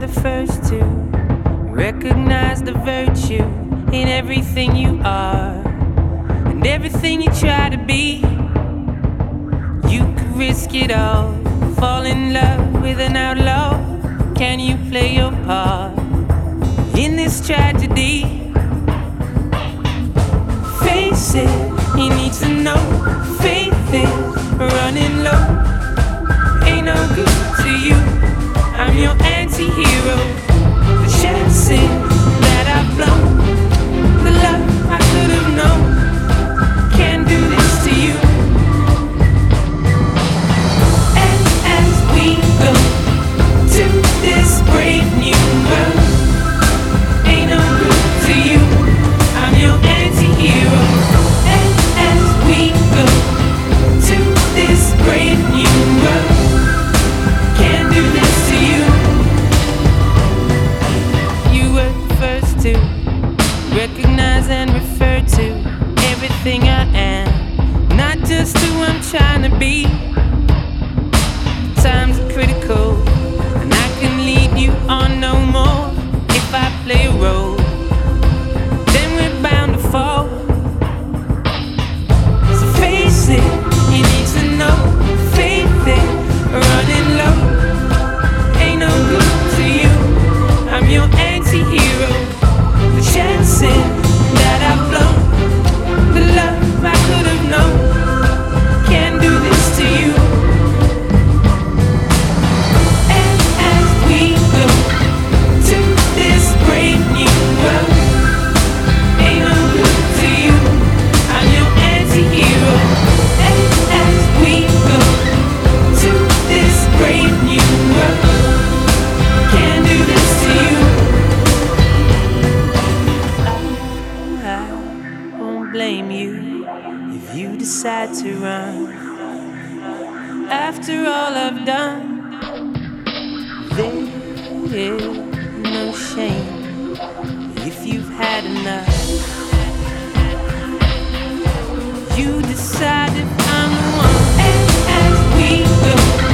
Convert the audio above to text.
the first to recognize the virtue in everything you are and everything you try to be. You could risk it all, fall in love with an outlaw. Can you play your part in this tragedy? Face it, he needs to know. Faith is running low. Ain't no good to you, I'm your anti-hero. The chances that I've blown, the love I could have known, can't do this to you. And as we go to this brave new world, ain't no good to you, I'm your anti-hero. And as we go to this brave new world, can't do this to you. You were the first to recognize and refer to everything I am, not just who I'm trying to be. Times are critical, and I can lead you on no more. If I play a role, then we're bound to fall. So face it, you need to know. Faith is running low. Ain't no good to you, I'm your anti-hero. The chances that I've blown, the love I could have known, can't do this to you. And as we go to this brave new world, ain't no good to you, I'm your anti-hero. And as we go to this brave new world, can't do this to you. I won't blame you if you decide to run. After all I've done, there's no shame if you've had enough. You decide if I'm the one. And as we go